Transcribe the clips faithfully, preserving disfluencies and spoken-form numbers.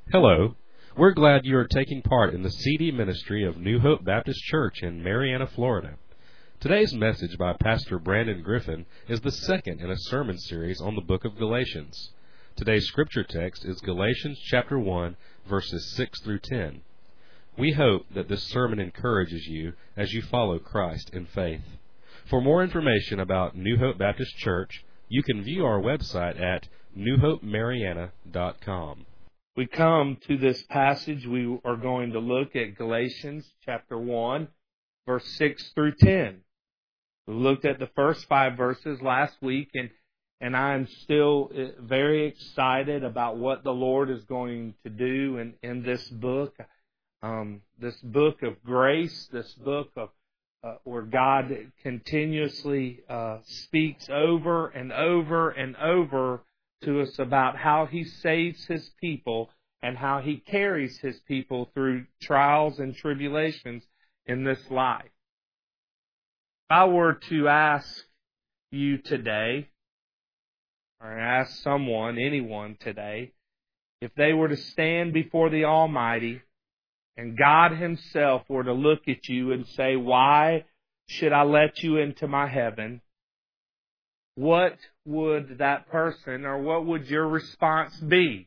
Hello. We're glad you are taking part in the C D ministry of New Hope Baptist Church in Marianna, Florida. Today's message by Pastor Brandon Griffin is the second in a sermon series on the book of Galatians. Today's scripture text is Galatians chapter one, verses six through ten. We hope that this sermon encourages you as you follow Christ in faith. For more information about New Hope Baptist Church, you can view our website at new hope marianna dot com. We come to this passage, we are going to look at Galatians chapter one, verse six through ten. We looked at the first five verses last week, and, and I'm still very excited about what the Lord is going to do in, in this book. Um, this book of grace, this book of uh, where God continuously uh, speaks over and over and over to us about how He saves His people and how He carries His people through trials and tribulations in this life. If I were to ask you today, or ask someone, anyone today, if they were to stand before the Almighty and God Himself were to look at you and say, "Why should I let you into my heaven?" what would that person, or what would your response be?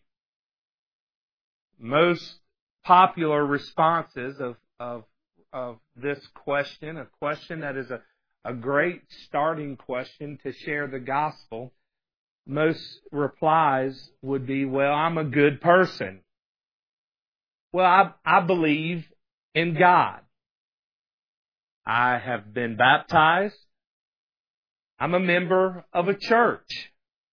Most popular responses of, of, of this question, a question that is a, a great starting question to share the gospel, most replies would be, "Well, I'm a good person. Well, I, I believe in God. I have been baptized. I'm a member of a church.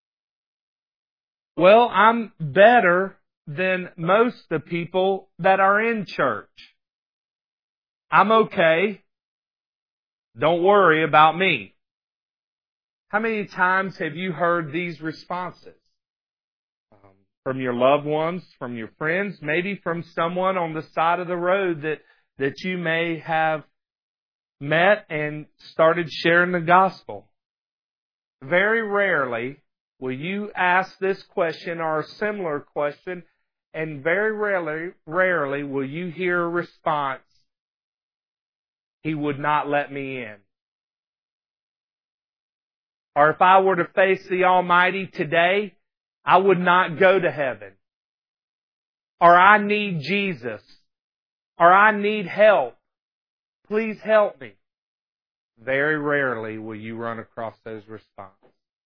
Well, I'm better than most of the people that are in church. I'm okay. Don't worry about me." How many times have you heard these responses? Um, from your loved ones, from your friends, maybe from someone on the side of the road that, that you may have met and started sharing the gospel. Very rarely will you ask this question or a similar question, and very rarely, rarely will you hear a response, "He would not let me in." Or, "If I were to face the Almighty today, I would not go to heaven." Or, "I need Jesus." Or, "I need help. Please help me." Very rarely will you run across those responses.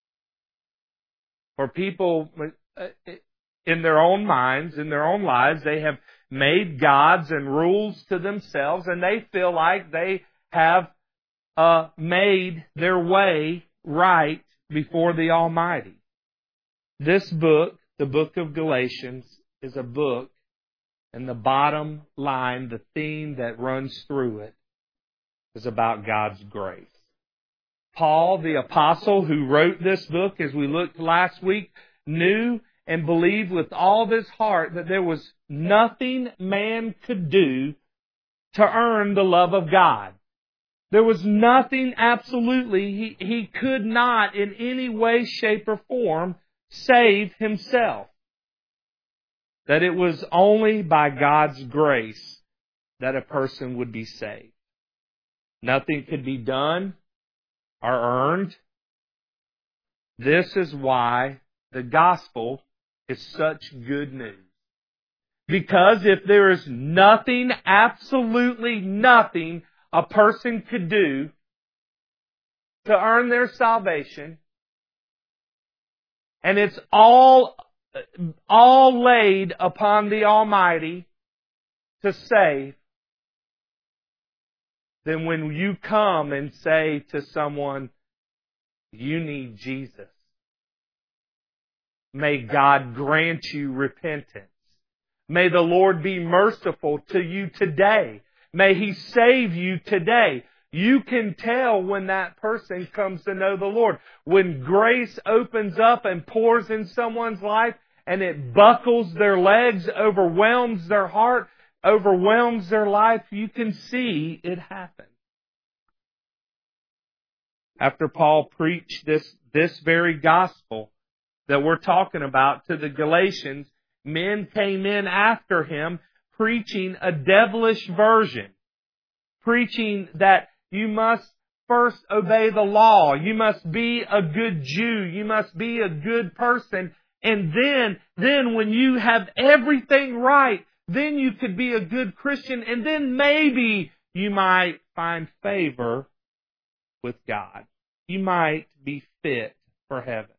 For people in their own minds, in their own lives, they have made gods and rules to themselves, and they feel like they have uh, made their way right before the Almighty. This book, the book of Galatians, is a book, and the bottom line, the theme that runs through it, is about God's grace. Paul, the apostle who wrote this book, as we looked last week, knew and believed with all of his heart that there was nothing man could do to earn the love of God. There was nothing, absolutely, he, he could not in any way, shape, or form save himself. That it was only by God's grace that a person would be saved. Nothing could be done or earned. This is why the gospel is such good news. Because if there is nothing, absolutely nothing a person could do to earn their salvation, and it's all, all laid upon the Almighty to save, then when you come and say to someone, "You need Jesus," may God grant you repentance. May the Lord be merciful to you today. May He save you today. You can tell when that person comes to know the Lord. When grace opens up and pours in someone's life and it buckles their legs, overwhelms their heart, overwhelms their life, you can see it happen. After Paul preached this, this very gospel that we're talking about to the Galatians, men came in after him preaching a devilish version, preaching that you must first obey the law, you must be a good Jew, you must be a good person, and then, then when you have everything right, then you could be a good Christian, and then maybe you might find favor with God. You might be fit for heaven.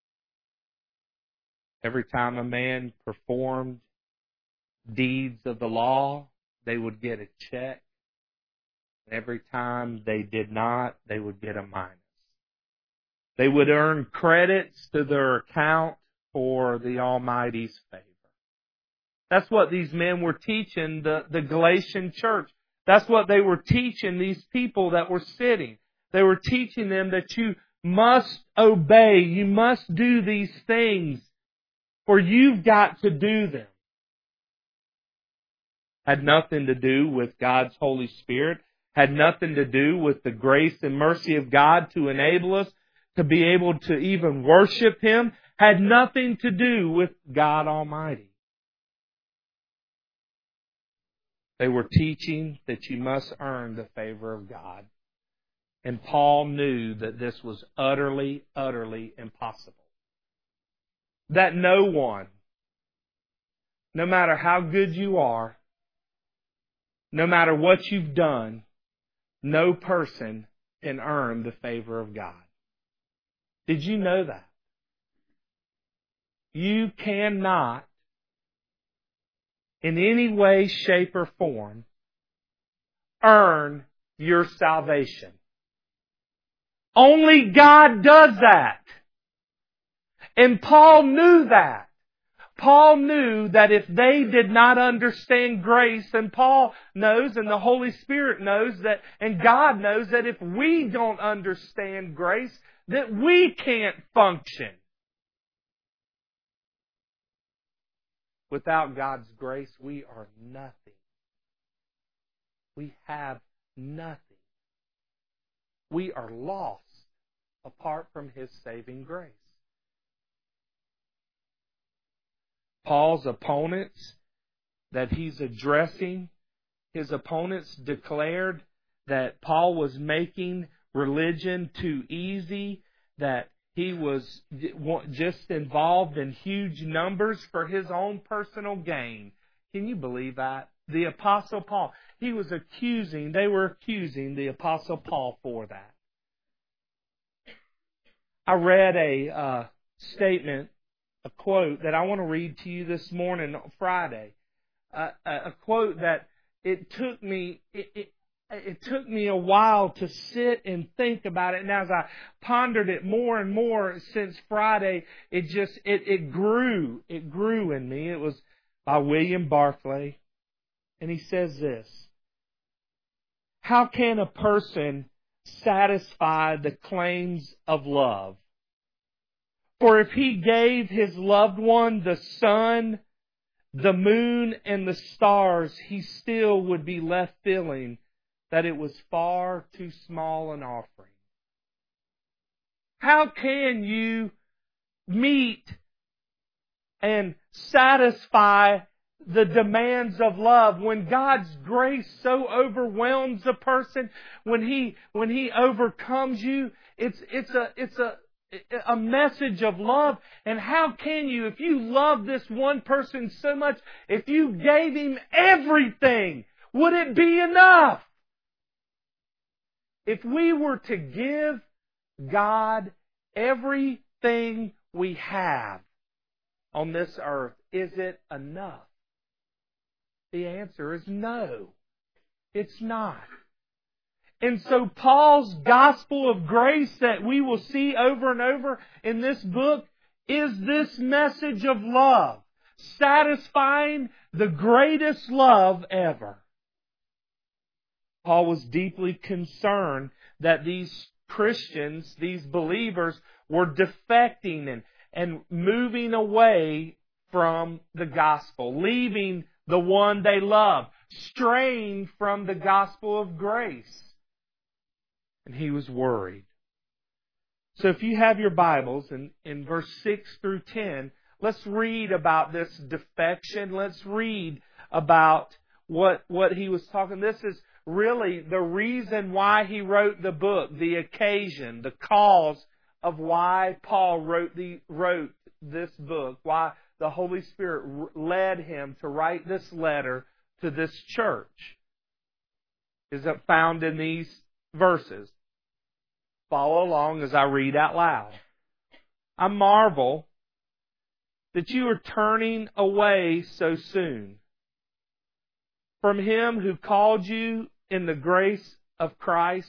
Every time a man performed deeds of the law, they would get a check. Every time they did not, they would get a minus. They would earn credits to their account for the Almighty's favor. That's what these men were teaching the, the Galatian church. That's what they were teaching these people that were sitting. They were teaching them that you must obey, you must do these things, for you've got to do them. Had nothing to do with God's Holy Spirit, had nothing to do with the grace and mercy of God to enable us to be able to even worship Him, had nothing to do with God Almighty. They were teaching that you must earn the favor of God. And Paul knew that this was utterly, utterly impossible. That no one, no matter how good you are, no matter what you've done, no person can earn the favor of God. Did you know that? You cannot, in any way, shape, or form, earn your salvation. Only God does that. And Paul knew that. Paul knew that if they did not understand grace, and Paul knows, and the Holy Spirit knows that, and God knows that if we don't understand grace, that we can't function. Without God's grace, we are nothing. We have nothing. We are lost apart from His saving grace. Paul's opponents that he's addressing, his opponents declared that Paul was making religion too easy, that he was just involved in huge numbers for his own personal gain. Can you believe that? The Apostle Paul, he was accusing, they were accusing the Apostle Paul for that. I read a uh, statement, a quote that I want to read to you this morning, Friday. Uh, a, a quote that it took me, it, it, it took me a while to sit and think about it. And as I pondered it more and more since Friday, it just, it, it grew. It grew in me. It was by William Barclay. And he says this: how can a person satisfy the claims of love? For if he gave his loved one the sun, the moon, and the stars, he still would be left feeling that it was far too small an offering. How can you meet and satisfy the demands of love when God's grace so overwhelms a person, when He when He overcomes you? It's it's a it's a a message of love. And how can you, if you love this one person so much, if you gave him everything, would it be enough? If we were to give God everything we have on this earth, is it enough? The answer is no. It's not. And so Paul's gospel of grace that we will see over and over in this book is this message of love, satisfying the greatest love ever. Paul was deeply concerned that these Christians, these believers, were defecting and, and moving away from the gospel, leaving the one they love, straying from the gospel of grace. And he was worried. So if you have your Bibles, in, in verse six through ten, let's read about this defection. Let's read about what, what he was talking. This is really the reason why he wrote the book, the occasion, the cause of why Paul wrote the wrote this book, why the Holy Spirit led him to write this letter to this church, is found in these verses. Follow along as I read out loud. I marvel that you are turning away so soon from Him who called you in the grace of Christ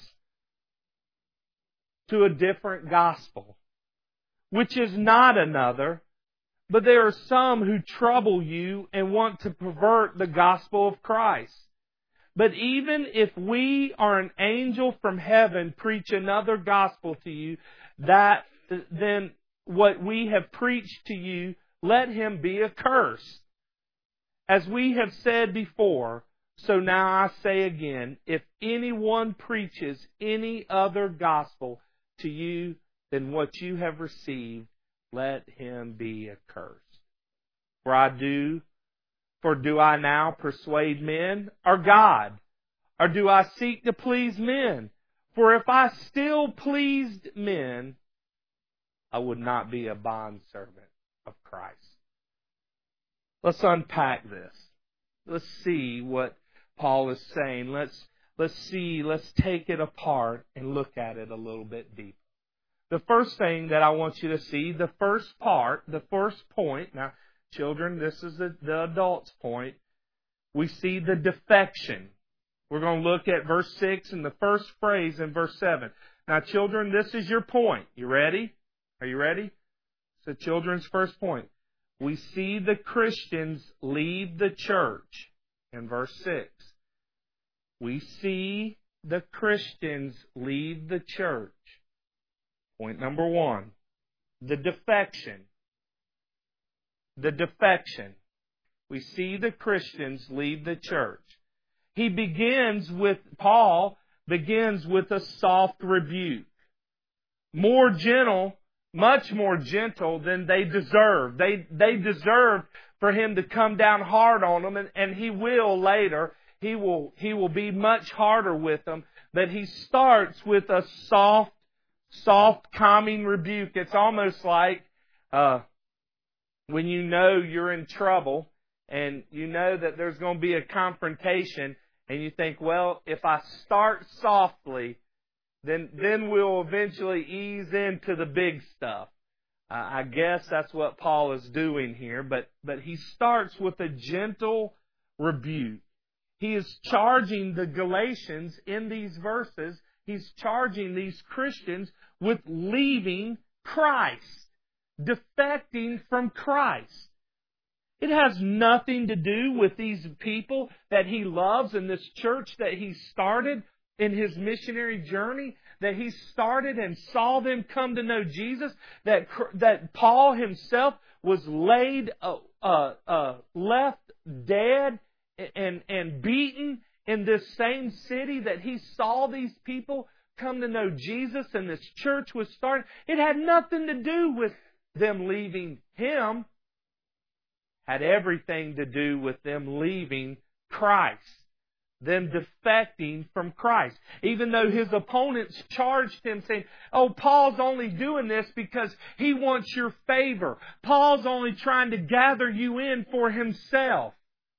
to a different gospel, which is not another, but there are some who trouble you and want to pervert the gospel of Christ. But even if we or an angel from heaven preach another gospel to you, that then what we have preached to you, let him be accursed. As we have said before, so now I say again, if anyone preaches any other gospel to you than what you have received, let him be accursed. For I do, for do I now persuade men or God? Or do I seek to please men? For if I still pleased men, I would not be a bondservant of Christ. Let's unpack this. Let's see what Paul is saying. Let's let's see, let's take it apart and look at it a little bit deeper. The first thing that I want you to see, the first part, the first point, now children, this is the, the adult's point, we see the defection. We're going to look at verse six and the first phrase in verse seven. Now children, this is your point. You ready? Are you ready? So children's first point. We see the Christians leave the church in verse six. We see the Christians leave the church. Point number one. The defection. The defection. We see the Christians leave the church. He begins with, Paul begins with a soft rebuke. More gentle, much more gentle than they deserve. They, they deserve for him to come down hard on them, and, and he will later. He will, he will be much harder with them. But he starts with a soft, soft, calming rebuke. It's almost like uh, when you know you're in trouble and you know that there's going to be a confrontation, and you think, well, if I start softly, then then we'll eventually ease into the big stuff. Uh, I guess that's what Paul is doing here, but but he starts with a gentle rebuke. He is charging the Galatians in these verses, he's charging these Christians with leaving Christ, defecting from Christ. It has nothing to do with these people that he loves and this church that he started in his missionary journey, that he started and saw them come to know Jesus, that that Paul himself was laid, uh, uh, uh, left dead and, and beaten in this same city, that he saw these people come to know Jesus and this church was started. It had nothing to do with them leaving him. Had everything to do with them leaving Christ, them defecting from Christ. Even though his opponents charged him saying, oh, Paul's only doing this because he wants your favor. Paul's only trying to gather you in for himself.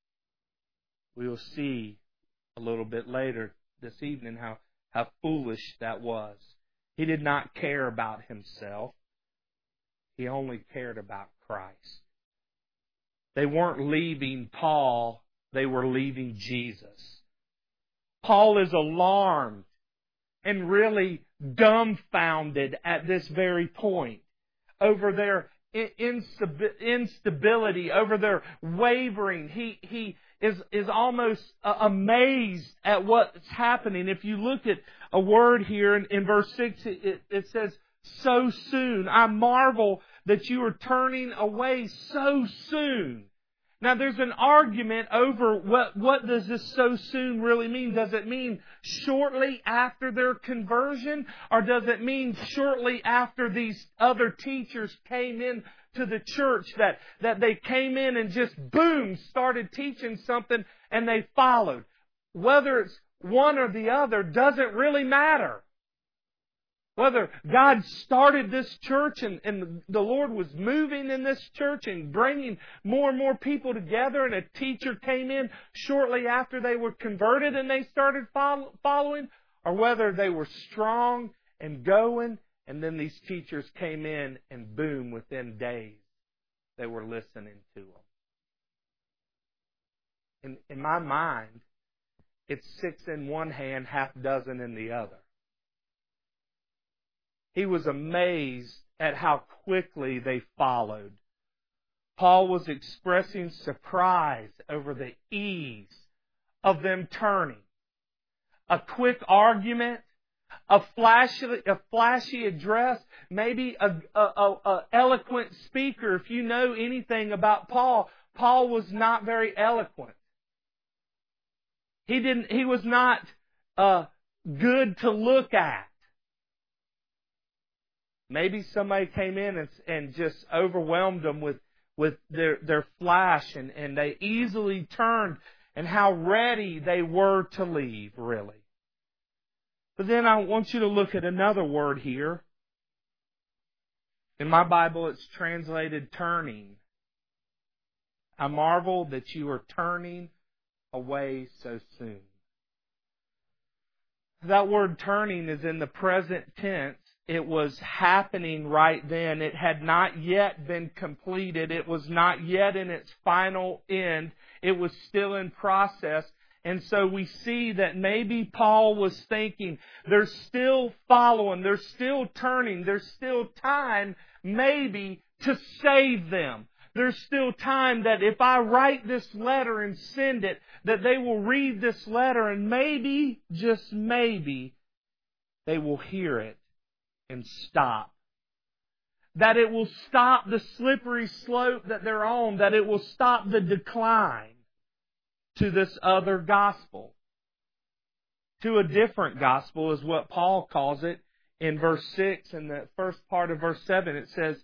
We will see a little bit later this evening how, how foolish that was. He did not care about himself. He only cared about Christ. They weren't leaving Paul, they were leaving Jesus. Paul is alarmed and really dumbfounded at this very point over their instability, over their wavering. He, he is, is almost amazed at what's happening. If you look at a word here in, in verse six, it, it says, so soon. I marvel that you are turning away so soon. Now there's an argument over what, what does this so soon really mean? Does it mean shortly after their conversion? Or does it mean shortly after these other teachers came in to the church that, that they came in and just, boom, started teaching something and they followed. Whether it's one or the other doesn't really matter. Whether God started this church and, and the Lord was moving in this church and bringing more and more people together, and a teacher came in shortly after they were converted and they started follow, following, or whether they were strong and going, and then these teachers came in and boom, within days they were listening to them. In, in my mind, it's six in one hand, half dozen in the other. He was amazed at how quickly they followed. Paul was expressing surprise over the ease of them turning. A quick argument, a flashy, a flashy address, maybe a, a, a, a eloquent speaker. If you know anything about Paul, Paul was not very eloquent. He didn't. He was not uh, good to look at. Maybe somebody came in and, and just overwhelmed them with, with their, their flash, and, and they easily turned, and how ready they were to leave, really. But then I want you to look at another word here. In my Bible, it's translated turning. I marvel that you are turning away so soon. That word turning is in the present tense. It was happening right then. It had not yet been completed. It was not yet in its final end. It was still in process. And so we see that maybe Paul was thinking, they're still following, they're still turning, there's still time maybe to save them. There's still time that if I write this letter and send it, that they will read this letter and maybe, just maybe, they will hear it and stop. That it will stop the slippery slope that they're on. That it will stop the decline to this other gospel. To a different gospel is what Paul calls it in verse six. In the first part of verse seven, it says,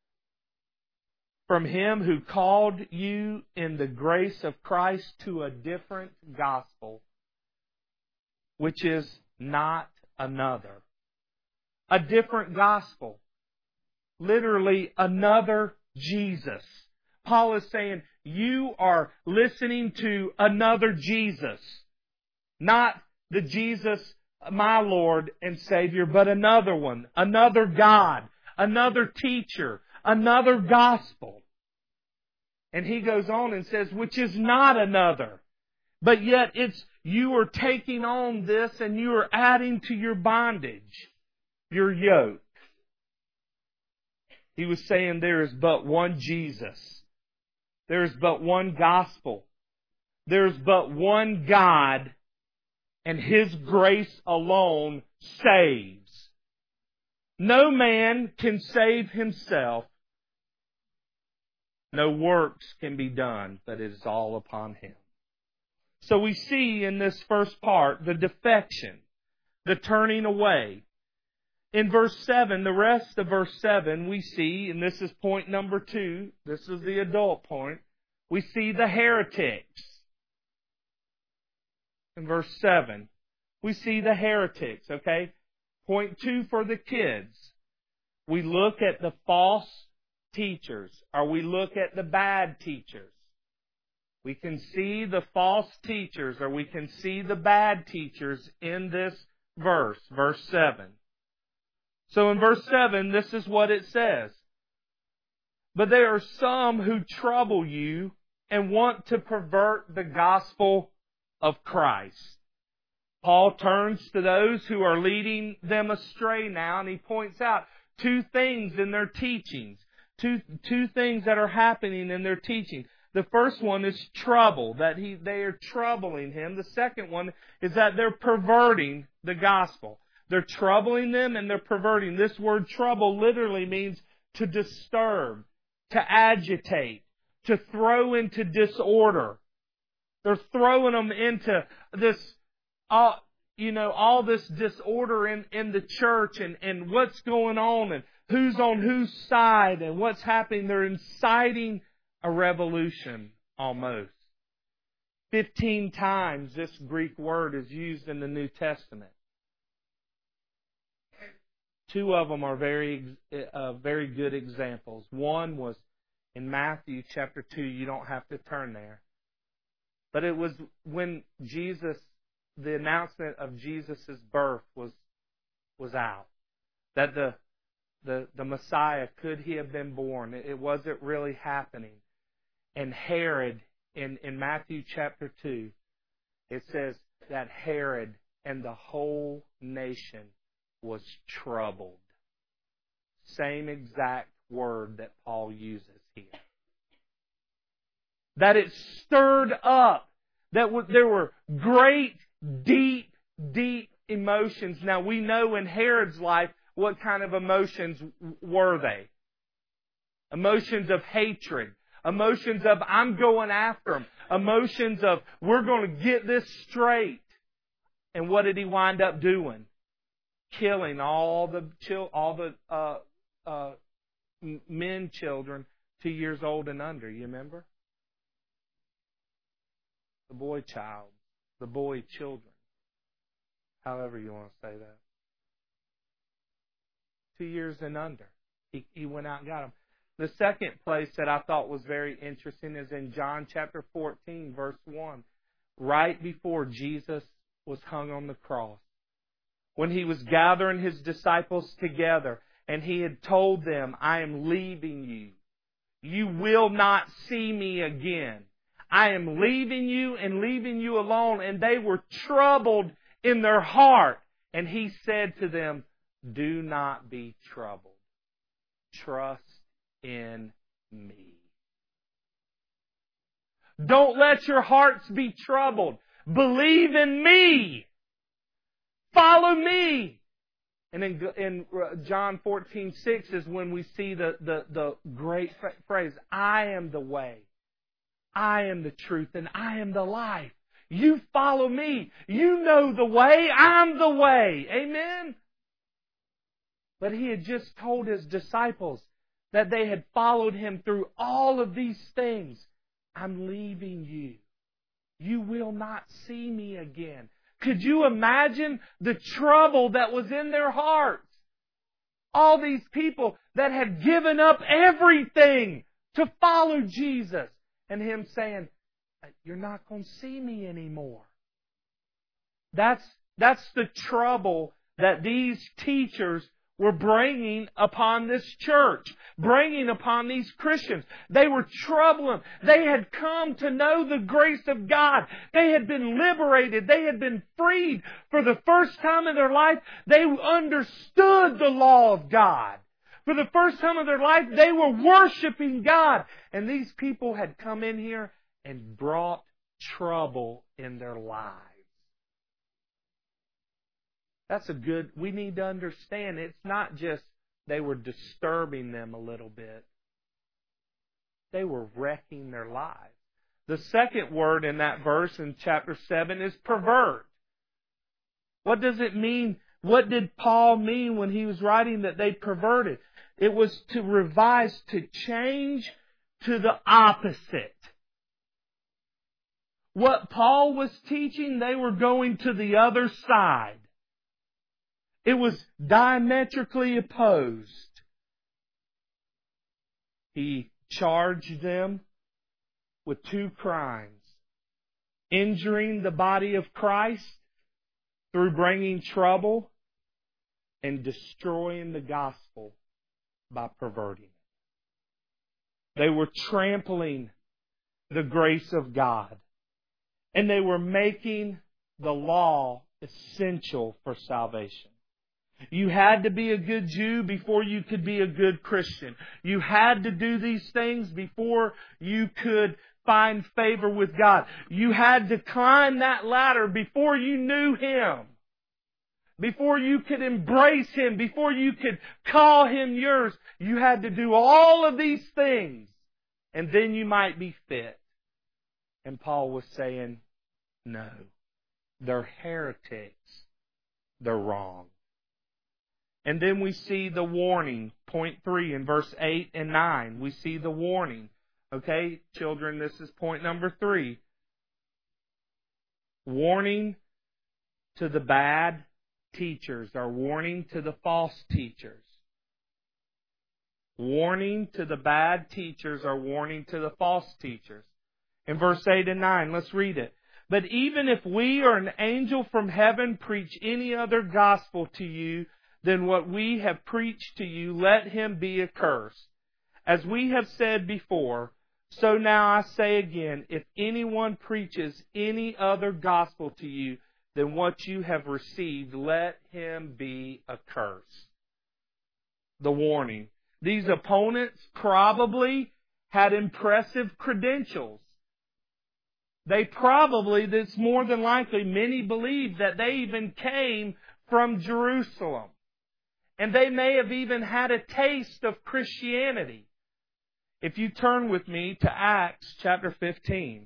from Him who called you in the grace of Christ to a different gospel, which is not another. A different gospel. Literally another Jesus. Paul is saying, you are listening to another Jesus. Not the Jesus, my Lord and Savior, but another one. Another God. Another teacher. Another gospel. And he goes on and says, which is not another. But yet it's, you are taking on this and you are adding to your bondage. Your yoke. He was saying there is but one Jesus. There is but one gospel. There is but one God, and His grace alone saves. No man can save himself. No works can be done, but it is all upon Him. So we see in this first part the defection, the turning away. In verse seven, the rest of verse seven, we see, and this is point number two, this is the adult point, we see the heretics. In verse seven, we see the heretics, okay? Point two for the kids. We look at the false teachers, or we look at the bad teachers. We can see the false teachers, or we can see the bad teachers in this verse, verse seven. So in verse seven, this is what it says. But there are some who trouble you and want to pervert the gospel of Christ. Paul turns to those who are leading them astray now, and he points out two things in their teachings. Two, two things that are happening in their teaching. The first one is trouble, that he, they are troubling him. The second one is that they're perverting the gospel. They're troubling them and they're perverting. This word trouble literally means to disturb, to agitate, to throw into disorder. They're throwing them into this, all, you know, all this disorder in, in the church and, and what's going on. And who's on whose side and what's happening. They're inciting a revolution almost. Fifteen times this Greek word is used in the New Testament. Two of them are very, uh, very good examples. One was in Matthew chapter two. You don't have to turn there. But it was when Jesus, the announcement of Jesus' birth was was out. That the, the, the Messiah, could He have been born? It wasn't really happening. And Herod, in, in Matthew chapter two, it says that Herod and the whole nation was troubled. Same exact word that Paul uses here. That it stirred up. That there were great, deep, deep emotions. Now we know in Herod's life what kind of emotions were they. Emotions of hatred. Emotions of, I'm going after him. Emotions of, we're going to get this straight. And what did he wind up doing? Killing all the chil- all the uh, uh, men, children, two years old and under. You remember? The boy child. The boy children. However you want to say that. Two years and under. He, he went out and got them. The second place that I thought was very interesting is in John chapter fourteen, verse one. Right before Jesus was hung on the cross. When He was gathering His disciples together and He had told them, I am leaving you. You will not see me again. I am leaving you and leaving you alone. And they were troubled in their heart. And He said to them, do not be troubled. Trust in me. Don't let your hearts be troubled. Believe in me. Follow me. And in, in John fourteen six is when we see the, the, the great phrase, I am the way. I am the truth and I am the life. You follow me. You know the way. I'm the way. Amen? But He had just told His disciples that they had followed Him through all of these things. I'm leaving you. You will not see me again. Could you imagine the trouble that was in their hearts? All these people that had given up everything to follow Jesus. And Him saying, you're not going to see me anymore. That's, that's the trouble that these teachers were bringing upon this church, bringing upon these Christians. They were troubling. They had come to know the grace of God. They had been liberated. They had been freed for the first time in their life. They understood the law of God. For the first time in their life, they were worshiping God. And these people had come in here and brought trouble in their lives. That's a good, we need to understand it's not just they were disturbing them a little bit. They were wrecking their lives. The second word in that verse in chapter seven is pervert. What does it mean? What did Paul mean when he was writing that they perverted? It was to revise, to change to the opposite. What Paul was teaching, they were going to the other side. It was diametrically opposed. He charged them with two crimes. Injuring the body of Christ through bringing trouble and destroying the gospel by perverting it. They were trampling the grace of God. And they were making the law essential for salvation. You had to be a good Jew before you could be a good Christian. You had to do these things before you could find favor with God. You had to climb that ladder before you knew Him. Before you could embrace Him. Before you could call Him yours. You had to do all of these things. And then you might be fit. And Paul was saying, no. They're heretics. They're wrong. And then we see the warning, point three in verse eight and nine. We see the warning. Okay, children, this is point number three. Warning to the bad teachers, or warning to the false teachers. Warning to the bad teachers, or warning to the false teachers. In verse eight and nine, let's read it. But even if we or an angel from heaven preach any other gospel to you than what we have preached to you, let him be accursed. As we have said before, so now I say again, if anyone preaches any other gospel to you than what you have received, let him be accursed. The warning. These opponents probably had impressive credentials. They probably, that's more than likely, many believe that they even came from Jerusalem. And they may have even had a taste of Christianity. If you turn with me to Acts chapter fifteen,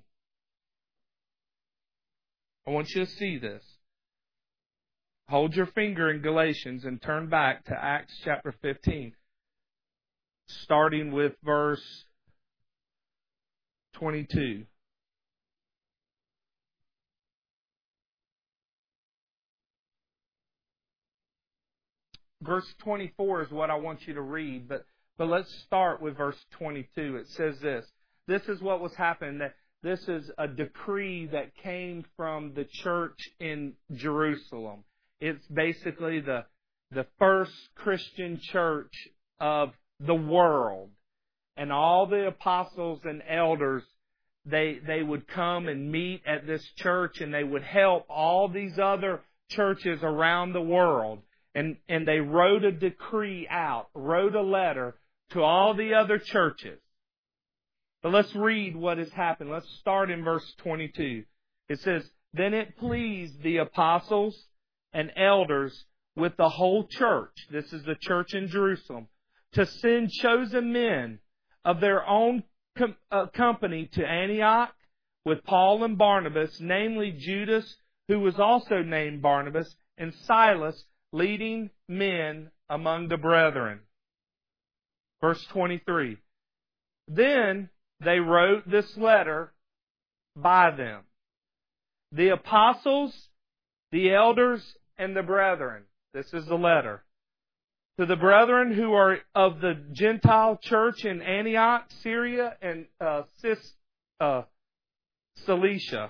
I want you to see this. Hold your finger in Galatians and turn back to Acts chapter fifteen, starting with verse twenty-two. Verse twenty-four is what I want you to read, but, but let's start with verse twenty-two. It says this. This is what was happening. That this is a decree that came from the church in Jerusalem. It's basically the, the first Christian church of the world. And all the apostles and elders, they, they would come and meet at this church, and they would help all these other churches around the world. And, and they wrote a decree out, wrote a letter to all the other churches. But let's read what has happened. Let's start in verse twenty-two. It says, Then it pleased the apostles and elders with the whole church, this is the church in Jerusalem, to send chosen men of their own com- uh, company to Antioch with Paul and Barnabas, namely Judas, who was also named Barnabas, and Silas, leading men among the brethren. Verse twenty-three. Then they wrote this letter by them. The apostles, the elders, and the brethren. This is the letter. To the brethren who are of the Gentile church in Antioch, Syria, and uh, Cis, uh, Cilicia.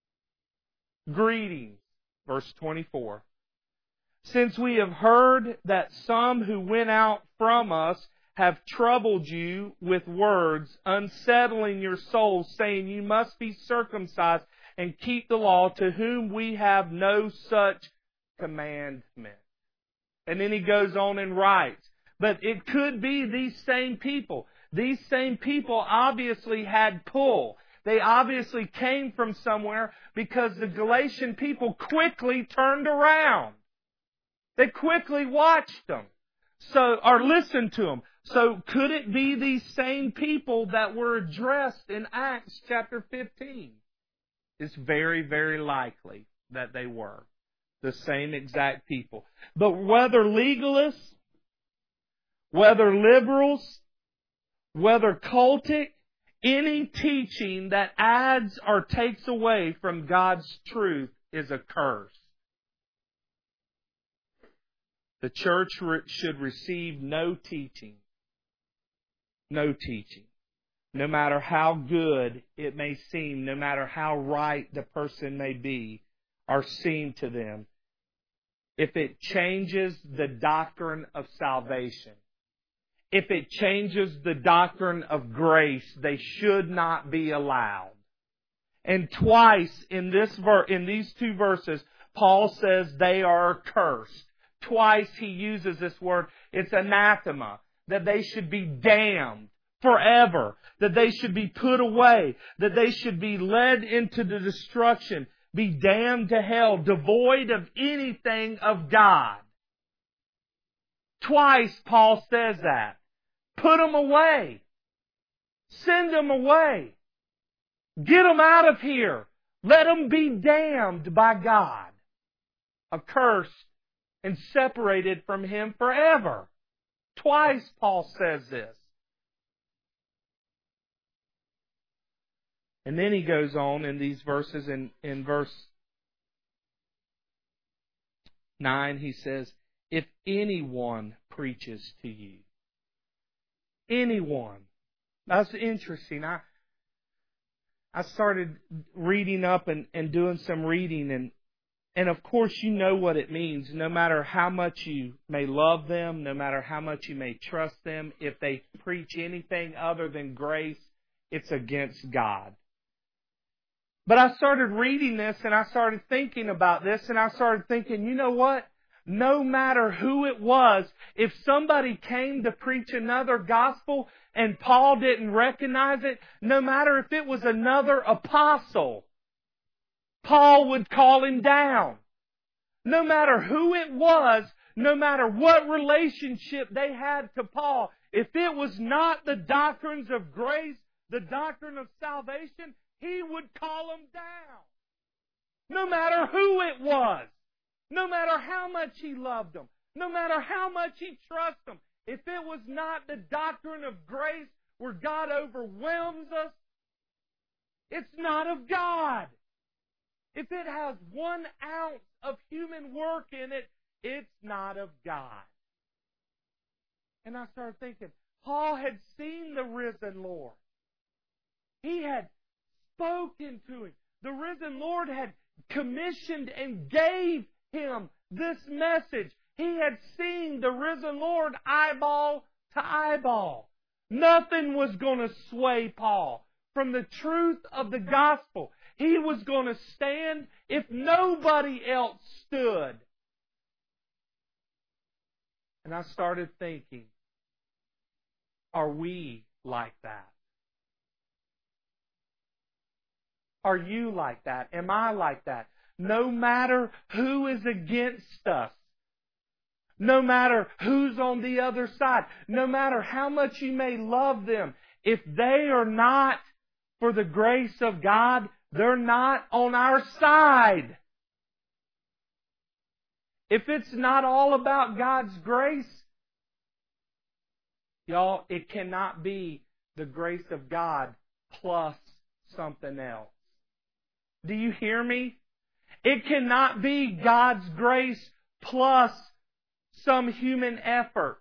Greetings. Verse twenty-four. Since we have heard that some who went out from us have troubled you with words, unsettling your souls, saying you must be circumcised and keep the law, to whom we have no such commandment. And then he goes on and writes, but it could be these same people. These same people obviously had pull. They obviously came from somewhere, because the Galatian people quickly turned around. They quickly watched them, so or listened to them. So could it be these same people that were addressed in Acts chapter fifteen? It's very, very likely that they were the same exact people. But whether legalists, whether liberals, whether cultic, any teaching that adds or takes away from God's truth is a curse. The church should receive no teaching. No teaching. No matter how good it may seem, no matter how right the person may be or seem to them, if it changes the doctrine of salvation, if it changes the doctrine of grace, they should not be allowed. And twice in this ver- in these two verses, Paul says they are cursed. Twice he uses this word. It's anathema. That they should be damned forever. That they should be put away. That they should be led into the destruction. Be damned to hell. Devoid of anything of God. Twice Paul says that. Put them away. Send them away. Get them out of here. Let them be damned by God. Accursed and separated from Him forever. Twice Paul says this. And then he goes on in these verses, in, in verse nine, he says, if anyone preaches to you. Anyone. That's interesting. I I started reading up and, and doing some reading, and and of course you know what it means. No matter how much you may love them, no matter how much you may trust them, if they preach anything other than grace, it's against God. But I started reading this and I started thinking about this, and I started thinking, you know what? No matter who it was, if somebody came to preach another gospel and Paul didn't recognize it, no matter if it was another apostle, Paul would call him down. No matter who it was, no matter what relationship they had to Paul, if it was not the doctrines of grace, the doctrine of salvation, he would call them down. No matter who it was. No matter how much he loved them. No matter how much he trusted them. If it was not the doctrine of grace where God overwhelms us, it's not of God. If it has one ounce of human work in it, it's not of God. And I started thinking, Paul had seen the risen Lord. He had spoken to him. The risen Lord had commissioned and gave him this message. He had seen the risen Lord eyeball to eyeball. Nothing was going to sway Paul from the truth of the gospel. He was going to stand if nobody else stood. And I started thinking, are we like that? Are you like that? Am I like that? No matter who is against us, no matter who's on the other side, no matter how much you may love them, if they are not for the grace of God, they're not on our side. If it's not all about God's grace, y'all, it cannot be the grace of God plus something else. Do you hear me? It cannot be God's grace plus some human effort.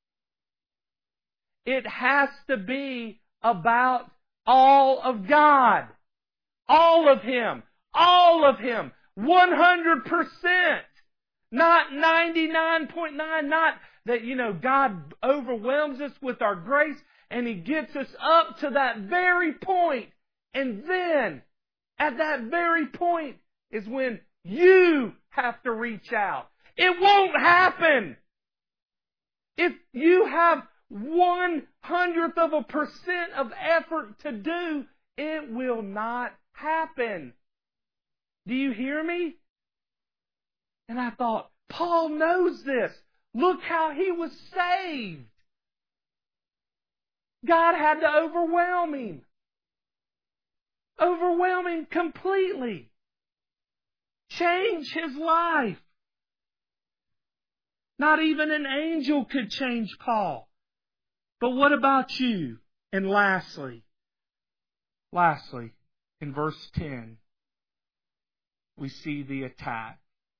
It has to be about all of God. All of Him. All of Him. one hundred percent. Not ninety-nine point nine. Not that, you know, God overwhelms us with our grace and He gets us up to that very point. And then, at that very point, is when you have to reach out. It won't happen. If you have one hundredth of a percent of effort to do, it will not happen. Do you hear me? And I thought, Paul knows this. Look how he was saved. God had to overwhelm him. Overwhelm him completely. Change his life. Not even an angel could change Paul. But what about you? And lastly, lastly, in verse ten, we see the attack.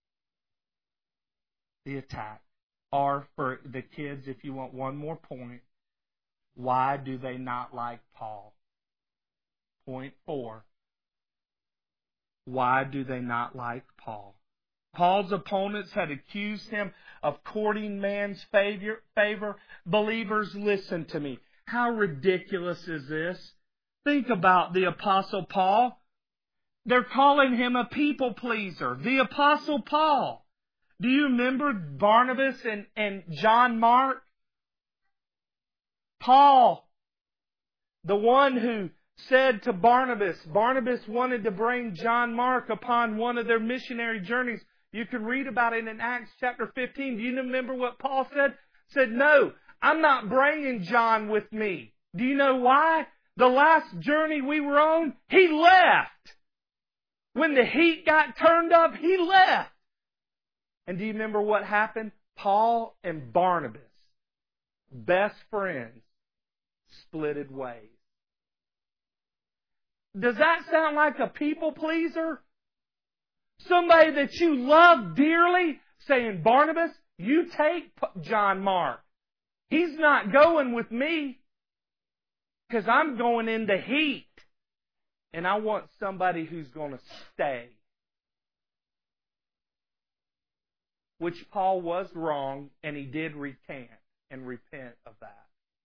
The attack. Or for the kids, if you want one more point, why do they not like Paul? Point four. Why do they not like Paul? Paul's opponents had accused him of courting man's favor. favor. Believers, listen to me. How ridiculous is this? Think about the Apostle Paul. They're calling him a people pleaser. The Apostle Paul. Do you remember Barnabas and, and John Mark? Paul, the one who said to Barnabas, Barnabas wanted to bring John Mark upon one of their missionary journeys. You can read about it in Acts chapter fifteen. Do you remember what Paul said? Said, no, I'm not bringing John with me. Do you know why? The last journey we were on, he left. When the heat got turned up, he left. And do you remember what happened? Paul and Barnabas, best friends, splitted ways. Does that sound like a people pleaser? Somebody that you love dearly saying, Barnabas, you take John Mark. He's not going with me because I'm going into heat. And I want somebody who's going to stay. Which Paul was wrong, and he did recant and repent of that.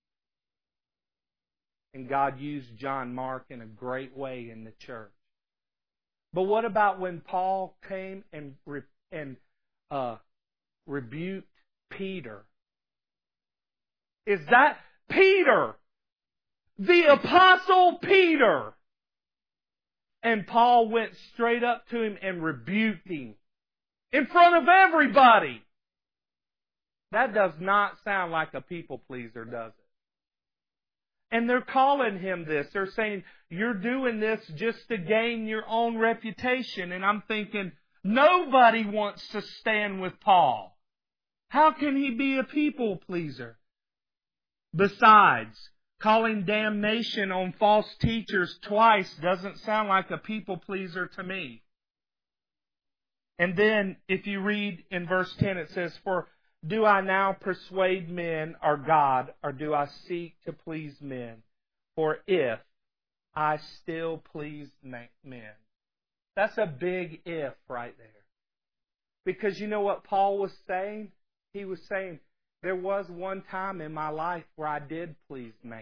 And God used John Mark in a great way in the church. But what about when Paul came and re- and uh, rebuked Peter? Is that Peter? The Apostle Peter. And Paul went straight up to him and rebuked him in front of everybody. That does not sound like a people pleaser, does it? And they're calling him this. They're saying, you're doing this just to gain your own reputation. And I'm thinking, nobody wants to stand with Paul. How can he be a people pleaser? Besides, calling damnation on false teachers twice doesn't sound like a people pleaser to me. And then, if you read in verse ten, it says, For do I now persuade men or God, or do I seek to please men? For if I still please men. That's a big if right there. Because you know what Paul was saying? He was saying, there was one time in my life where I did please man.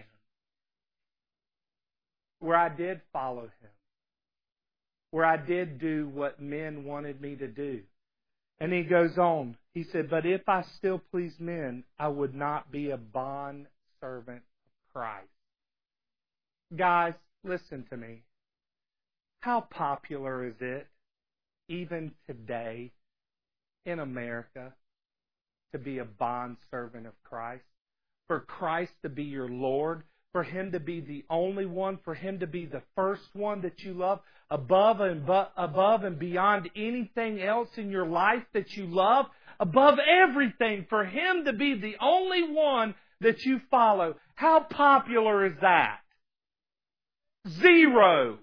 Where I did follow him. Where I did do what men wanted me to do. And he goes on. He said, but if I still please men, I would not be a bond servant of Christ. Guys, listen to me. How popular is it, even today, in America, to be a bond servant of Christ? For Christ to be your Lord, for Him to be the only one, for Him to be the first one that you love, above and bu- above and beyond anything else in your life that you love, above everything, for Him to be the only one that you follow. How popular is that? Zero.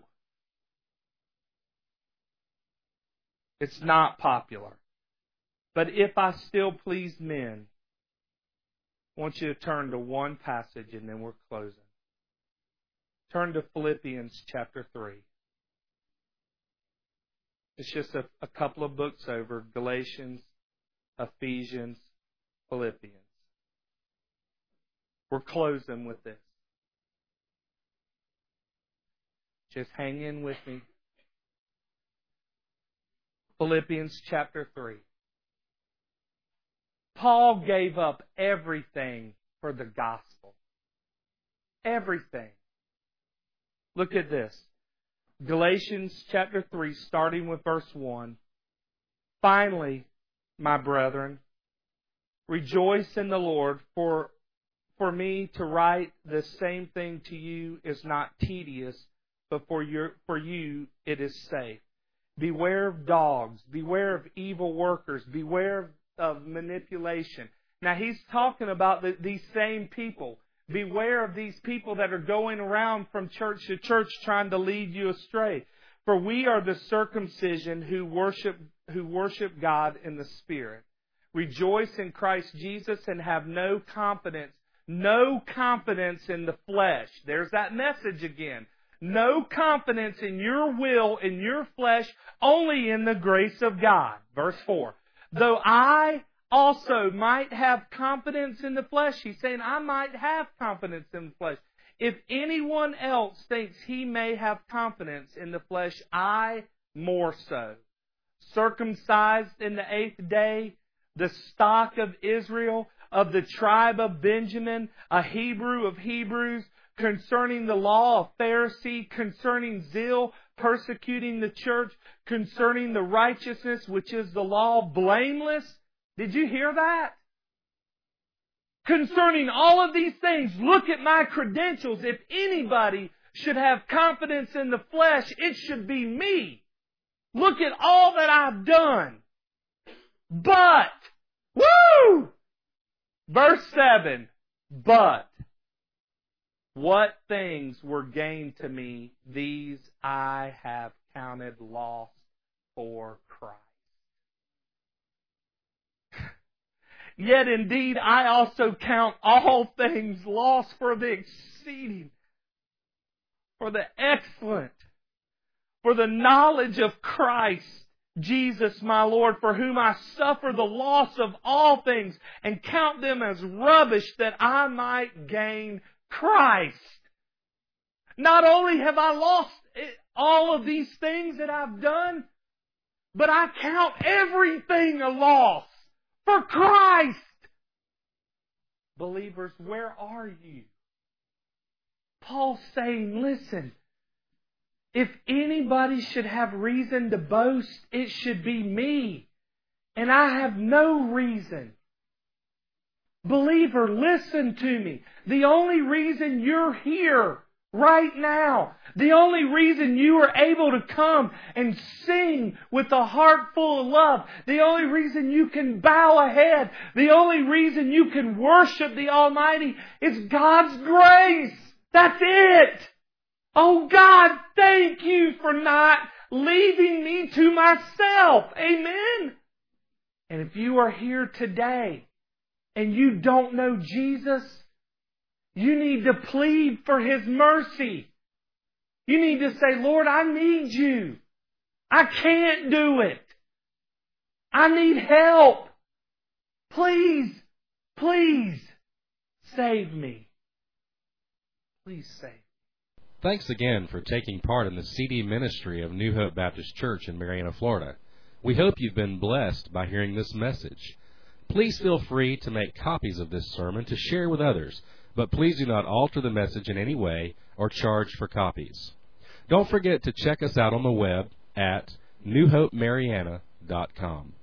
It's not popular. But if I still please men, I want you to turn to one passage and then we're closing. Turn to Philippians chapter three. It's just a, a couple of books over. Galatians, Ephesians, Philippians. We're closing with this. Just hang in with me. Philippians chapter three. Paul gave up everything for the gospel. Everything. Look at this. Galatians chapter three, starting with verse one. Finally, my brethren, rejoice in the Lord, for for me to write the same thing to you is not tedious, but for your for you it is safe. Beware of dogs, beware of evil workers, beware of manipulation. Now he's talking about the, these same people. Beware of these people that are going around from church to church trying to lead you astray. For we are the circumcision who worship who worship God in the Spirit. Rejoice in Christ Jesus and have no confidence, no confidence in the flesh. There's that message again. No confidence in your will, in your flesh, only in the grace of God. Verse four. Though I also might have confidence in the flesh. He's saying, I might have confidence in the flesh. If anyone else thinks he may have confidence in the flesh, I more so. Circumcised in the eighth day, the stock of Israel, of the tribe of Benjamin, a Hebrew of Hebrews, concerning the law, a Pharisee, concerning zeal, persecuting the church, concerning the righteousness which is the law, blameless. Did you hear that? Concerning all of these things, look at my credentials. If anybody should have confidence in the flesh, it should be me. Look at all that I've done. But, woo! Verse seven, but what things were gained to me, these I have counted loss for Christ. Yet indeed I also count all things lost for the exceeding, for the excellent, for the knowledge of Christ, Jesus my Lord, for whom I suffer the loss of all things and count them as rubbish that I might gain Christ. Not only have I lost all of these things that I've done, but I count everything a loss for Christ. Believers, where are you? Paul's saying, listen, if anybody should have reason to boast, it should be me. And I have no reason. Believer, listen to me. The only reason you're here right now, the only reason you are able to come and sing with a heart full of love, the only reason you can bow a head, the only reason you can worship the Almighty is God's grace. That's it. Oh God, thank you for not leaving me to myself. Amen. And if you are here today and you don't know Jesus, you need to plead for His mercy. You need to say, Lord, I need you. I can't do it. I need help. Please, please save me. Please save me. Thanks again for taking part in the C D ministry of New Hope Baptist Church in Marianna, Florida. We hope you've been blessed by hearing this message. Please feel free to make copies of this sermon to share with others, but please do not alter the message in any way or charge for copies. Don't forget to check us out on the web at new hope marianna dot com.